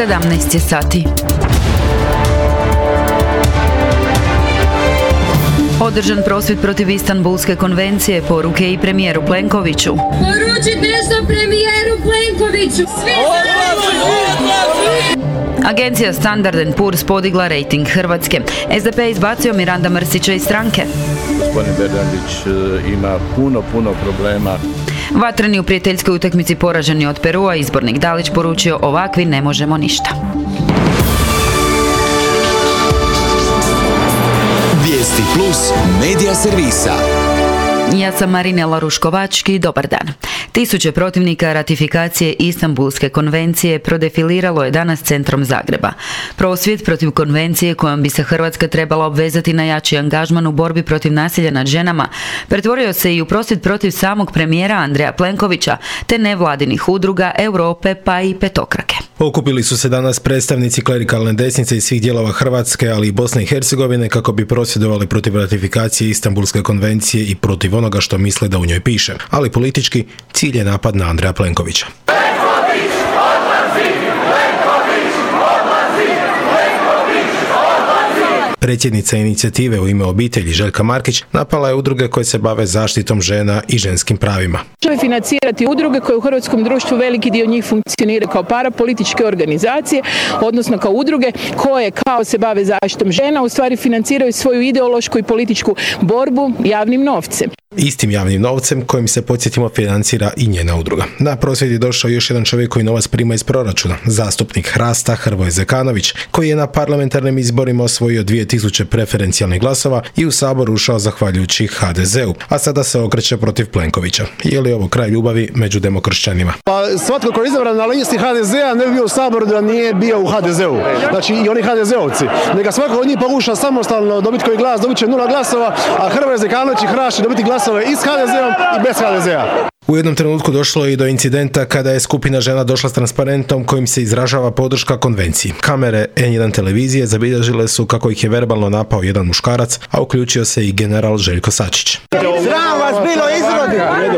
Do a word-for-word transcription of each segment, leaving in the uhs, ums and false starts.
sedamnaest je sati. Održan prosvjed protiv Istanbulske konvencije, poruke i premijeru Plenkoviću. Poručite nešto premijeru Plenkoviću. Svi Agencija Standard and Poor's podigla rejting Hrvatske. S D P izbacio Miranda Mrsića iz stranke. Gospodin Bernardić ima puno, puno problema. Vatreni u prijateljskoj utakmici poraženi od Perua, izbornik Dalić poručio ovakvi ne možemo ništa. Vijesti plus medija servisa. Ja sam Marinela Ruškovački, dobar dan. Tisuće protivnika ratifikacije Istanbulske konvencije prodefiliralo je danas centrom Zagreba. Prosvjed protiv konvencije kojom bi se Hrvatska trebala obvezati na jači angažman u borbi protiv nasilja nad ženama pretvorio se i u prosvjed protiv samog premijera Andreja Plenkovića te nevladinih udruga Europe pa i petokrake. Okupili su se danas predstavnici klerikalne desnice iz svih dijelova Hrvatske, ali i Bosne i Hercegovine kako bi prosvjedovali protiv ratifikacije Istanbulske konvencije i protiv onoga što misle da u njoj piše. Ali politički cilj je napad na Andreja Plenkovića. Plenković odlazi! Plenković odlazi! Plenković odlazi! Predsjednica inicijative U ime obitelji Željka Markić napala je udruge koje se bave zaštitom žena i ženskim pravima. Treba financirati udruge koje u hrvatskom društvu veliki dio njih funkcionira kao parapolitičke organizacije, odnosno kao udruge koje kao se bave zaštitom žena, u stvari financiraju svoju ideološku i političku borbu javnim novcem. Istim javnim novcem kojim se, podsjetimo, financira i njena udruga. Na prosvjed je došao još jedan čovjek koji novac prima iz proračuna, zastupnik Hrasta Hrvoje Zekanović, koji je na parlamentarnim izborima osvojio dvije tisuće preferencijalnih glasova i u Sabor ušao zahvaljujući ha de zeu, a sada se okreće protiv Plenkovića. Je li ovo kraj ljubavi među demokršćanima? Pa svatko ko je izabran na listi ha de zea ne bi bio u Saboru da nije bio u ha de zeu. Znači i oni ha de zeovci. Neka svako od njih pokuša samostalno dobiti koji glas, dobit će nula glasova, a Hrvoje Zekanović i Hrast će dobiti glasove i s ha de zeom i bez ha de zea. U jednom trenutku došlo je i do incidenta kada je skupina žena došla s transparentom kojim se izražava podrška konvenciji. Kamere en jedan televizije zabilježile su kako ih je verbalno napao jedan muškarac, a uključio se i general Željko Sačić. Sram vas bilo izrodi!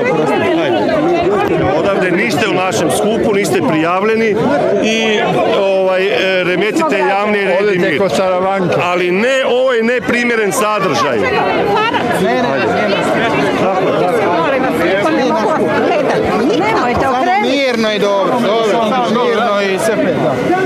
Odavde niste u našem skupu, niste prijavljeni i ovaj, remetite javni red i mir. Ali ne, ovo je neprimjeren sadržaj. Ne, ne, mirno i dobro, dobro, mirno i sve.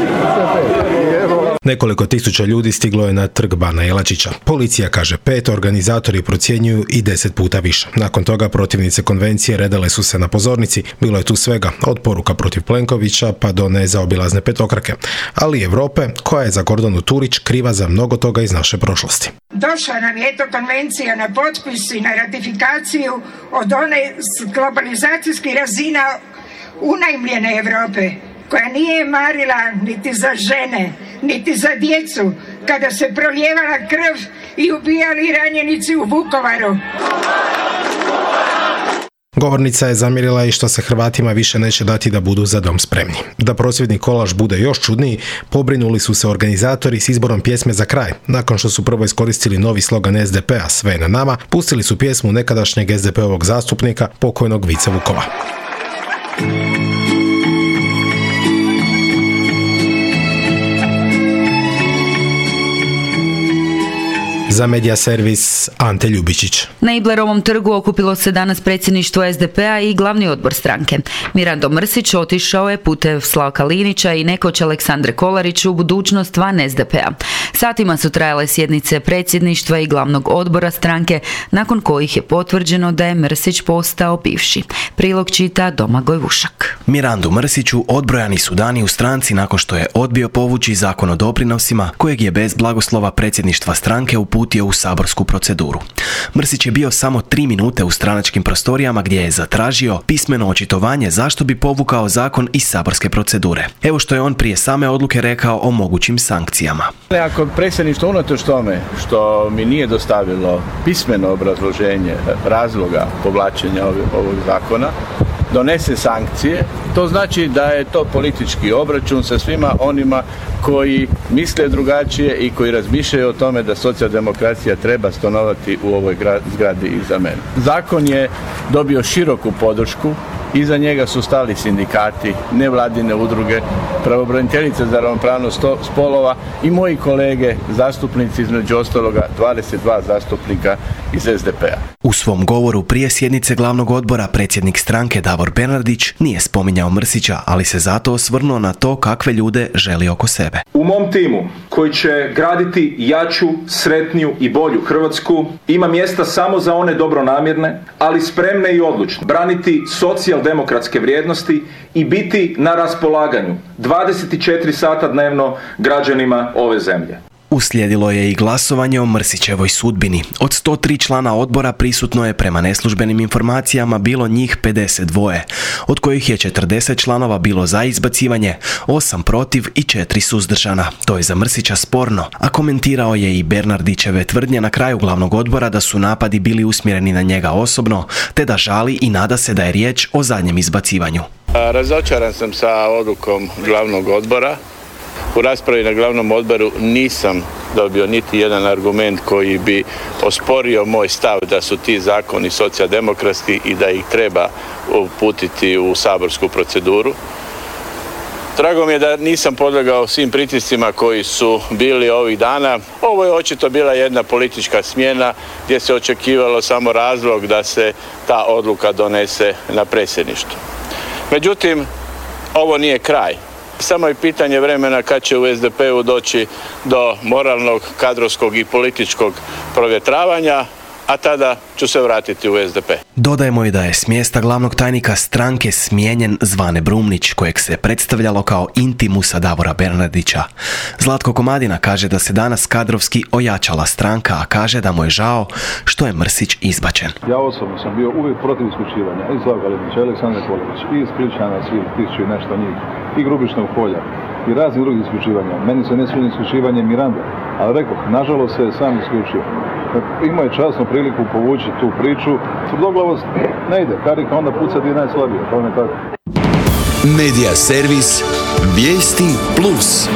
Nekoliko tisuća ljudi stiglo je na trg Bana Jelačića. Policija kaže pet, organizatori procjenjuju i deset puta više. Nakon toga protivnice konvencije redale su se na pozornici. Bilo je tu svega, od poruka protiv Plenkovića pa do nezaobilazne petokrake. Ali i Europe, koja je za Gordanu Turić kriva za mnogo toga iz naše prošlosti. Došla nam je to konvencija na potpis i na ratifikaciju od one globalizacijskih razina unajmljene Europe, koja nije marila niti za žene, niti za djecu, kada se prolijevala krv i ubijali ranjenici u Vukovaru. Govornica je zamjerila i što se Hrvatima više neće dati da budu za dom spremni. Da prosvjedni kolaž bude još čudniji, pobrinuli su se organizatori s izborom pjesme za kraj. Nakon što su prvo iskoristili novi slogan es de pe-a Sve je na nama, pustili su pjesmu nekadašnjeg es de pe-ovog zastupnika, pokojnog Vice Vukova. Za medija servis Ante Ljubičić. Na Iblerovom trgu okupilo se danas predsjedništvo es de pe-a i glavni odbor stranke. Mirando Mrsić otišao je putem Slavka Linića i nekoć Aleksandre Kolarić u budućnost van es de pe-a. Satima su trajale sjednice predsjedništva i glavnog odbora stranke, nakon kojih je potvrđeno da je Mrsić postao bivši. Prilog čita Domagoj Vušak. Mirandu Mrsiću odbrojani su dani u stranci nakon što je odbio povući zakon o doprinosima kojeg je bez blagoslova predsjedništva stranke uputio u saborsku proceduru. Mrsić je bio samo tri minute u stranačkim prostorijama gdje je zatražio pismeno očitovanje zašto bi povukao zakon iz saborske procedure. Evo što je on prije same odluke rekao o mogućim sankcijama. Ako predsjedništvo unatoč tome što mi nije dostavilo pismeno obrazloženje razloga povlačenja ovog zakona, donese sankcije, to znači da je to politički obračun sa svima onima koji misle drugačije i koji razmišljaju o tome da socijaldemokracija treba stanovati u ovoj zgradi iza mene. Zakon je dobio široku podršku Iza njega su stali sindikati, nevladine udruge, pravobraniteljica za ravnopravnost spolova i moji kolege zastupnici, između ostaloga dvadeset dva zastupnika iz es de pe a. U svom govoru prije sjednice glavnog odbora predsjednik stranke Davor Bernardić nije spominjao Mrsića, ali se zato osvrnuo na to kakve ljude želi oko sebe. U mom timu koji će graditi jaču, sretniju i bolju Hrvatsku ima mjesta samo za one dobronamjerne, ali spremne i odlučne, braniti socijaldemokratske vrijednosti i biti na raspolaganju dvadeset četiri sata dnevno građanima ove zemlje. Uslijedilo je i glasovanje o Mrsićevoj sudbini. Od sto tri člana odbora prisutno je prema neslužbenim informacijama bilo njih pedeset dva, od kojih je četrdeset članova bilo za izbacivanje, osam protiv i četiri suzdržana. To je za Mrsića sporno, a komentirao je i Bernardićeve tvrdnje na kraju glavnog odbora da su napadi bili usmjereni na njega osobno, te da žali i nada se da je riječ o zadnjem izbacivanju. Razočaran sam sa odlukom glavnog odbora. U raspravi na glavnom odboru nisam dobio niti jedan argument koji bi osporio moj stav da su ti zakoni socijaldemokratski i da ih treba uputiti u saborsku proceduru. Drago mi je da nisam podlegao svim pritiscima koji su bili ovih dana. Ovo je očito bila jedna politička smjena gdje se očekivalo samo razlog da se ta odluka donese na predsjedništvu. Međutim, ovo nije kraj. Samo je pitanje vremena kad će u es de pe u doći do moralnog, kadrovskog i političkog provjetravanja, a tada ću se vratiti u es de pe. Dodajmo i da je s mjesta glavnog tajnika stranke smijenjen Zvane Brumnić, kojeg se predstavljalo kao intimusa Davora Bernardića. Zlatko Komadina kaže da se danas kadrovski ojačala stranka, a kaže da mu je žao što je Mrsić izbačen. Ja osobno sam bio uvijek protiv isključivanja i Slavka Linića, i Aleksandar Kolević, i Spličana, svi tisuću i nešto njih, i Grubišnog polja, i raznih drugih isključivanja. Meni se ne sviđa isključivanje Miranda, ali rekoh, nažalost se je sam isključio. Imao je časnu priliku povući tu priču. Tvrdoglavost ne ide, karika onda puca gdje je najslabije, kao ne tako. Medija servis Vijesti Plus.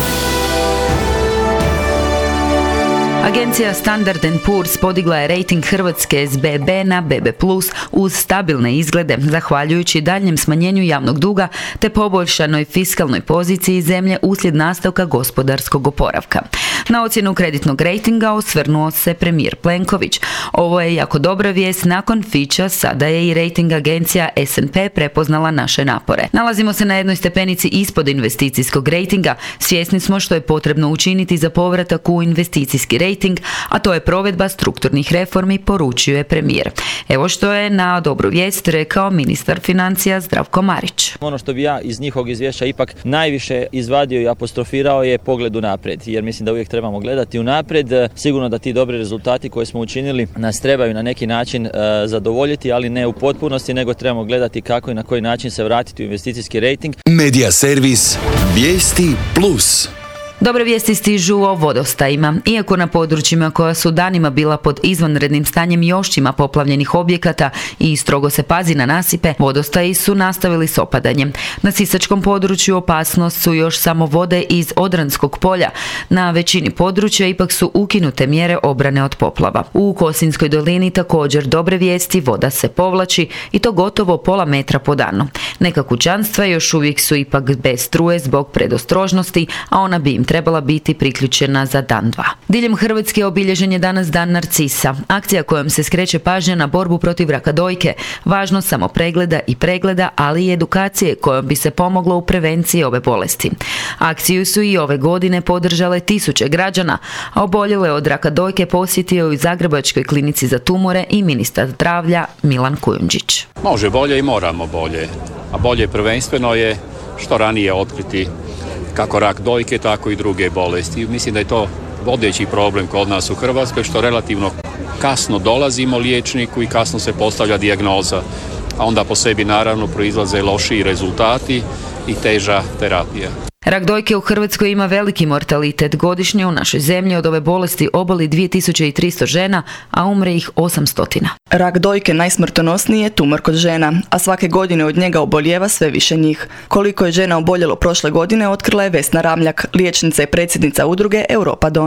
Agencija Standard and Poor's podigla je rejting Hrvatske s be be na be be plus uz stabilne izglede, zahvaljujući daljnjem smanjenju javnog duga te poboljšanoj fiskalnoj poziciji zemlje uslijed nastavka gospodarskog oporavka. Na ocjenu kreditnog rejtinga osvrnuo se premijer Plenković. Ovo je jako dobra vijest nakon Fitcha, sada je i rejting agencija es and pe prepoznala naše napore. Nalazimo se na jednoj stepenici ispod investicijskog rejtinga, svjesni smo što je potrebno učiniti za povratak u investicijski rejting, a to je provedba strukturnih reformi, poručio je premijer. Evo što je na dobru vijest rekao ministar financija Zdravko Marić. Ono što bi ja iz njihovog izvješća ipak najviše izvadio i apostrofirao je pogled unaprijed, jer mislim da uvijek trebamo gledati unaprijed. Sigurno da ti dobri rezultati koje smo učinili nas trebaju na neki način uh, zadovoljiti, ali ne u potpunosti, nego trebamo gledati kako i na koji način se vratiti u investicijski rejting. Medija servis Vijesti Plus. Dobre vijesti stižu o vodostajima. Iako na područjima koja su danima bila pod izvanrednim stanjem još ima poplavljenih objekata i strogo se pazi na nasipe, vodostaji su nastavili s opadanjem. Na sisačkom području opasnost su još samo vode iz Odranskog polja. Na većini područja ipak su ukinute mjere obrane od poplava. U Kosinjskoj dolini također dobre vijesti, voda se povlači i to gotovo pola metra po danu. Neka kućanstva još uvijek su ipak bez struje zbog predostrožnosti, a ona bi im trebala biti priključena za dan dva. Diljem Hrvatske obilježen je danas Dan narcisa, akcija kojom se skreće pažnja na borbu protiv raka dojke, važnost samopregleda i pregleda, ali i edukacije kojom bi se pomoglo u prevenciji ove bolesti. Akciju su i ove godine podržale tisuće građana, a oboljele od raka dojke posjetio u Zagrebačkoj klinici za tumore i ministar zdravlja Milan Kujundžić. Može bolje i moramo bolje, a bolje prvenstveno je što ranije otkriti kako rak dojke, tako i druge bolesti. Mislim da je to vodeći problem kod nas u Hrvatskoj, što relativno kasno dolazimo liječniku i kasno se postavlja dijagnoza, a onda po sebi naravno proizlaze lošiji rezultati i teža terapija. Rak dojke u Hrvatskoj ima veliki mortalitet. Godišnje u našoj zemlji od ove bolesti oboli dvije tisuće tristo žena, a umre ih osamsto. Rak dojke najsmrtonosniji je tumor kod žena, a svake godine od njega obolijeva sve više njih. Koliko je žena oboljelo prošle godine otkrila je Vesna Ramljak, liječnica i predsjednica udruge Europa Dona.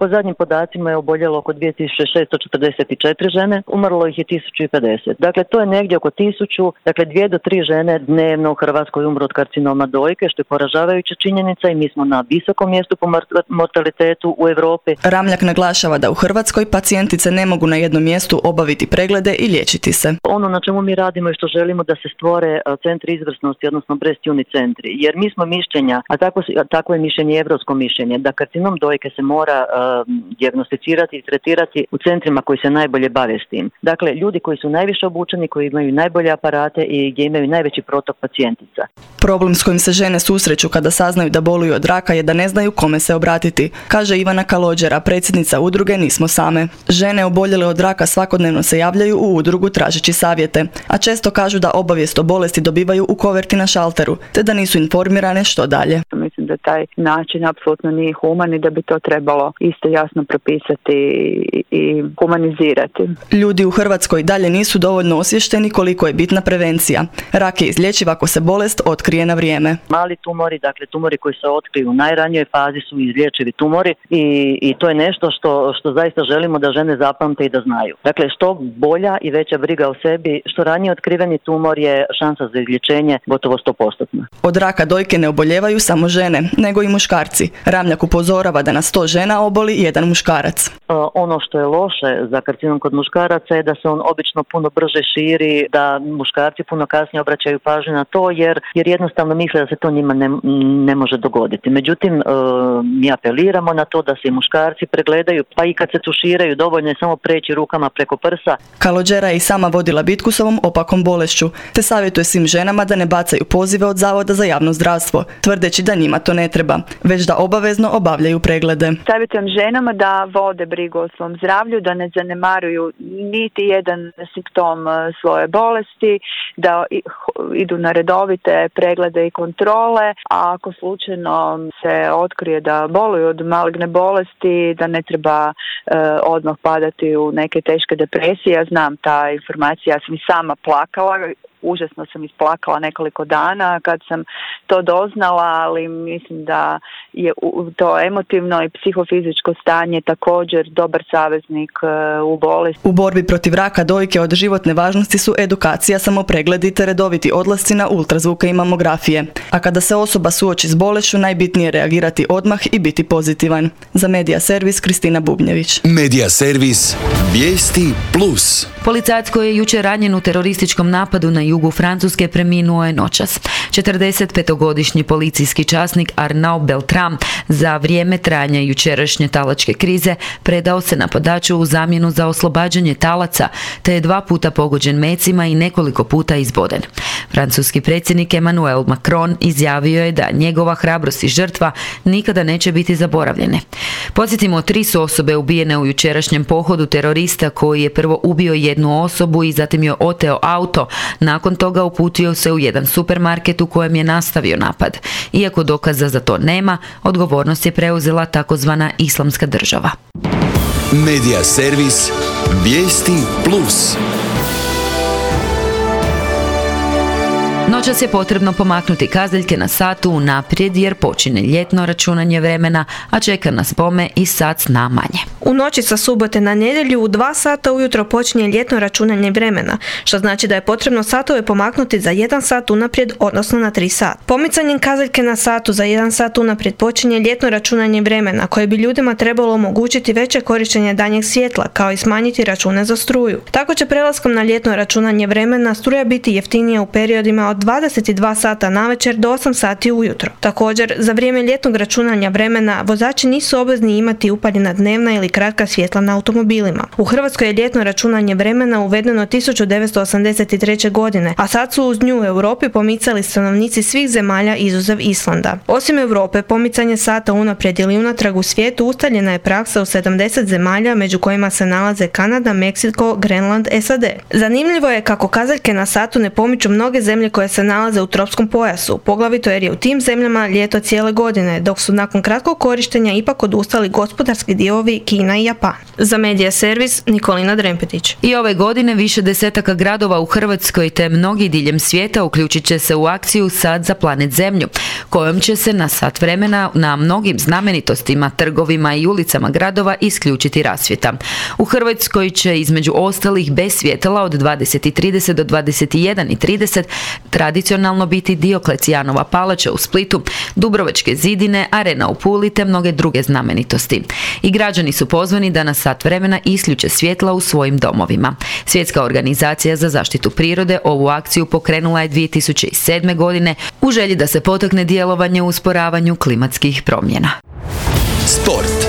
Po zadnjim podacima je oboljelo oko dvije tisuće šesto četrdeset četiri žene, umrlo ih je tisuću pedeset. Dakle, to je negdje oko tisuću, dakle dvije do tri žene dnevno u Hrvatskoj umru od karcinoma dojke, što je poražavajuća činjenica i mi smo na visokom mjestu po mortalitetu u Europi. Ramljak naglašava da u Hrvatskoj pacijentice ne mogu na jednom mjestu obaviti preglede i liječiti se. Ono na čemu mi radimo je što želimo da se stvore centri izvrsnosti, odnosno breast unit centri, jer mi smo mišljenja, a tako, a tako je mišljenje, evropsko mišljenje, da karcinom dojke se mora uh, dijagnosticirati i tretirati u centrima koji se najbolje bave s tim. Dakle, ljudi koji su najviše obučeni, koji imaju najbolje aparate i gdje imaju najveći protok pacijentica. Problem s kojim se žene susreću kada saznaju da boluju od raka je da ne znaju kome se obratiti, kaže Ivana Kalođera, predsjednica udruge Nismo same. Žene oboljele od raka svakodnevno se javljaju u udrugu tražeći savjete, a često kažu da obavijest o bolesti dobivaju u koverti na šalteru, te da nisu informirane što dalje. Mislim da taj način apsolutno nije human i da bi to trebalo isto jasno propisati i humanizirati. Ljudi u Hrvatskoj dalje nisu dovoljno osvješteni koliko je bitna prevencija. Rak je izlječiv ako se bolest otkrije na vrijeme. Mali tumori, dakle tumori koji se otkriju u najranijoj fazi su izlječivi tumori i, i to je nešto što, što zaista želimo da žene zapamte i da znaju. Dakle, što bolja i veća briga o sebi, što ranije otkriveni tumor je šansa za izlječenje gotovo sto posto. Od raka dojke ne oboljevaju samo žene, nego i muškarci. Ramljak upozorava da na sto žena oboli jedan muškarac. Ono što je loše za karcinom kod muškaraca je da se on obično puno brže širi, da muškarci puno kasnije obraćaju pažnju na to jer, jer jednostavno misle da se to njima ne, ne može dogoditi. Međutim, mi apeliramo na to da se i muškarci pregledaju, pa i kad se tuširaju dovoljno je samo preći rukama preko prsa. Kalođera je i sama vodila bitku s ovom opakom bolešću, te savjetuje svim ženama da ne bacaju pozive od Zavoda za javno zdravstvo, tvrdeći da njima to ne treba, već da obavezno obavljaju preglede. Savjetujem ženama da vode brigu o svom zdravlju, da ne zanemaruju niti jedan simptom svoje bolesti, da idu na redovite preglede i kontrole, a ako slučajno se otkrije da boluju od maligne bolesti, da ne treba e, odmah padati u neke teške depresije. Ja znam ta informacija, ja sam i sama plakala, užasno sam isplakala nekoliko dana kad sam to doznala, ali mislim da je to emotivno i psihofizičko stanje također dobar saveznik u bolesti. U borbi protiv raka dojke od životne važnosti su edukacija, samopregledi te redoviti odlasci na ultrazvuke i mamografije. A kada se osoba suoči s bolešću, najbitnije je reagirati odmah i biti pozitivan. Za Medija Servis, Kristina Bubnjević. Medija Servis, vijesti plus. Policajac koji je jučer ranjen u terorističkom napadu na jugu Francuske preminuo je noćas. četrdesetpetogodišnji policijski časnik Arnaud Beltram za vrijeme trajanja jučerašnje talačke krize predao se napadaču u zamjenu za oslobađanje talaca, te je dva puta pogođen mecima i nekoliko puta izboden. Francuski predsjednik Emmanuel Macron izjavio je da njegova hrabrost i žrtva nikada neće biti zaboravljene. Podsjetimo, tri su osobe ubijene u jučerašnjem pohodu terorista koji je prvo ubio jednu osobu i zatim joj oteo auto. Nakon toga uputio se u jedan supermarket u kojem je nastavio napad. Iako dokaza za to nema, odgovornost je preuzela takozvana Islamska država. Medija Servis, vijesti plus. Noćas je potrebno pomaknuti kazaljke na satu unaprijed jer počinje ljetno računanje vremena, a čeka nas bome i sat sna manje. U noći sa subote na nedjelju u dva sata ujutro počinje ljetno računanje vremena, što znači da je potrebno satove pomaknuti za jedan sat unaprijed, odnosno na tri sata. Pomicanjem kazaljke na satu za jedan sat unaprijed počinje ljetno računanje vremena, koje bi ljudima trebalo omogućiti veće korištenje danjeg svjetla, kao i smanjiti račune za struju. Tako će prelaskom na ljetno računanje vremena struja biti jeftinija u periodima od dvadeset dva sata navečer do osam sati ujutro. Također, za vrijeme ljetnog računanja vremena vozači nisu obvezni imati upaljena dnevna ili kratka svjetla na automobilima. U Hrvatskoj je ljetno računanje vremena uvedeno tisuću devetsto osamdeset treće. godine, a sad su uz nju u Europi pomicali stanovnici svih zemalja izuzev Islanda. Osim Europe, pomicanje sata unaprijed ili unatrag u svijetu ustaljena je praksa u sedamdeset zemalja, među kojima se nalaze Kanada, Meksiko, Grenland, S A D. Zanimljivo je kako kazaljke na satu ne pomiču mnoge zemlje koje koje se nalaze u tropskom pojasu, poglavito jer je u tim zemljama ljeto cijele godine, dok su nakon kratkog korištenja ipak odustali gospodarski dijelovi Kina i Japan. Za Medija servis Nikolina Drempetić. I ove godine više desetaka gradova u Hrvatskoj te mnogi diljem svijeta uključit će se u akciju Sad za planet Zemlju, kojom će se na sat vremena na mnogim znamenitostima, trgovima i ulicama gradova isključiti rasvjeta. U Hrvatskoj će između ostalih bez svjetala od dvadeset i trideset do dvadeset i jedan i trideset tradicionalno biti Dioklecijanova palača u Splitu, Dubrovačke zidine, Arena u Puli te mnoge druge znamenitosti. I građani su pozvani da na sat vremena isključe svjetla u svojim domovima. Svjetska organizacija za zaštitu prirode ovu akciju pokrenula je dvije tisuće sedme. godine u želji da se potakne djelovanje u usporavanju klimatskih promjena. Sport.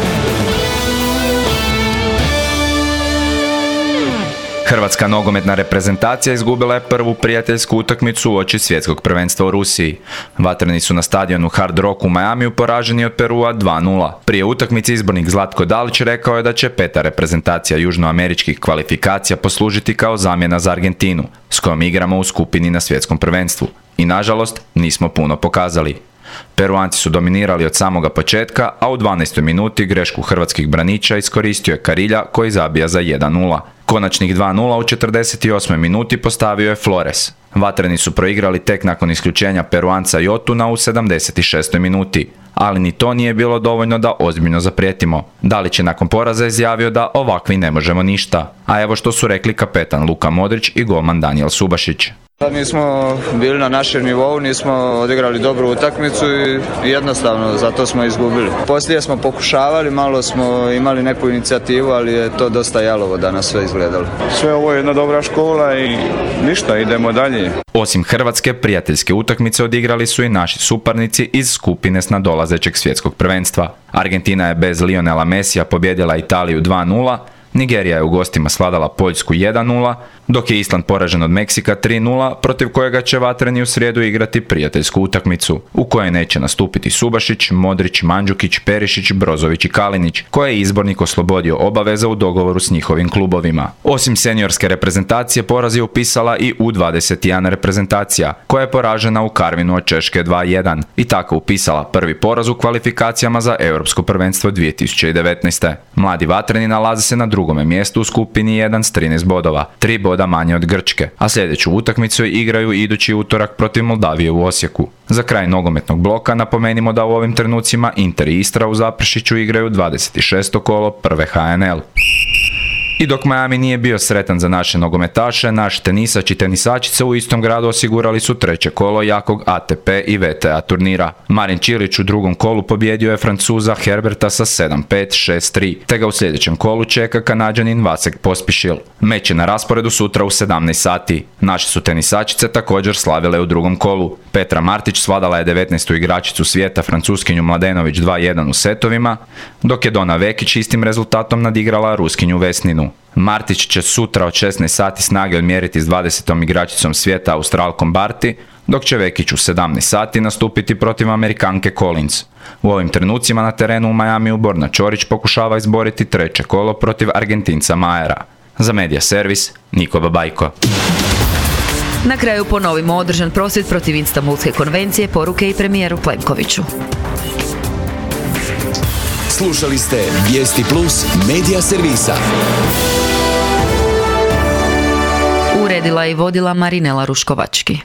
Hrvatska nogometna reprezentacija izgubila je prvu prijateljsku utakmicu uoči svjetskog prvenstva u Rusiji. Vatreni su na stadionu Hard Rock u Miamiju poraženi od Perua dva nula. Prije utakmice izbornik Zlatko Dalić rekao je da će peta reprezentacija južnoameričkih kvalifikacija poslužiti kao zamjena za Argentinu, s kojom igramo u skupini na svjetskom prvenstvu. I nažalost, nismo puno pokazali. Peruanci su dominirali od samoga početka, a u dvanaestoj minuti grešku hrvatskih braniča iskoristio je Karilja koji zabija za jedan nula. Konačnih dva nula u četrdeset osmoj minuti postavio je Flores. Vatreni su proigrali tek nakon isključenja Peruanca Jotuna u sedamdeset šestoj minuti, ali ni to nije bilo dovoljno da ozbiljno zaprijetimo. Dalić je nakon poraza izjavio da ovakvi ne možemo ništa, a evo što su rekli kapetan Luka Modrić i golman Danijel Subašić. Nismo bili na našem nivou, nismo odigrali dobru utakmicu i jednostavno zato smo izgubili. Poslije smo pokušavali, malo smo imali neku inicijativu, ali je to dosta jalovo danas sve izgledalo. Sve ovo je jedna dobra škola i ništa, idemo dalje. Osim Hrvatske, prijateljske utakmice odigrali su i naši suparnici iz skupine s nadolazećeg svjetskog prvenstva. Argentina je bez Lionela Messija pobjedila Italiju dva nula, Nigerija je u gostima sladala Poljsku jedan nula, dok je Island poražen od Meksika tri nula, protiv kojega će vatreni u srijedu igrati prijateljsku utakmicu, u kojoj neće nastupiti Subašić, Modrić, Mandžukić, Perišić, Brozović i Kalinić, koje je izbornik oslobodio obaveza u dogovoru s njihovim klubovima. Osim seniorske reprezentacije, poraz je upisala i U dvadeset jedan reprezentacija, koja je poražena u Karvinu od Češke dva jedan i tako upisala prvi poraz u kvalifikacijama za Europsko prvenstvo dvije tisuće devetnaeste. Mladi vatreni nalaze se na drugome mjestu u skupini jedan s trinaest bodova, tri boda manje od Grčke, a sljedeću utakmicu igraju idući utorak protiv Moldavije u Osijeku. Za kraj nogometnog bloka napomenimo da u ovim trenucima Inter i Istra u Zaprešiću igraju dvadeset šesto kolo prve H N L. I dok Miami nije bio sretan za naše nogometaše, naši tenisač i tenisačice u istom gradu osigurali su treće kolo jakog A T P i V T A turnira. Marin Čilić u drugom kolu pobjedio je Francuza Herberta sa sedam pet šest tri, te ga u sljedećem kolu čeka Kanađanin Vasek Pospišil. Meč je na rasporedu sutra u sedamnaest sati. Naše su tenisačice također slavile u drugom kolu. Petra Martić svladala je devetnaestu igračicu svijeta Francuskinju Mladenović dva jedan u setovima, dok je Dona Vekić istim rezultatom nadigrala Ruskinju Vesninu. Martić će sutra od šesnaest sati snage odmjeriti s dvadesetom igračicom svijeta Australkom Barty, dok će Vekić u sedamnaest sati nastupiti protiv Amerikanke Collins. U ovim trenucima na terenu u Miamiju Borna Ćorić pokušava izboriti treće kolo protiv Argentinca Majera. Za Medija servis, Niko Babajko. Na kraju ponovimo održan prosvjed protiv Istanbulske konvencije, poruke i premijeru Plenkoviću. Slušali ste Vijesti Plus Medija servisa. Uredila i vodila Marinela Ruškovački.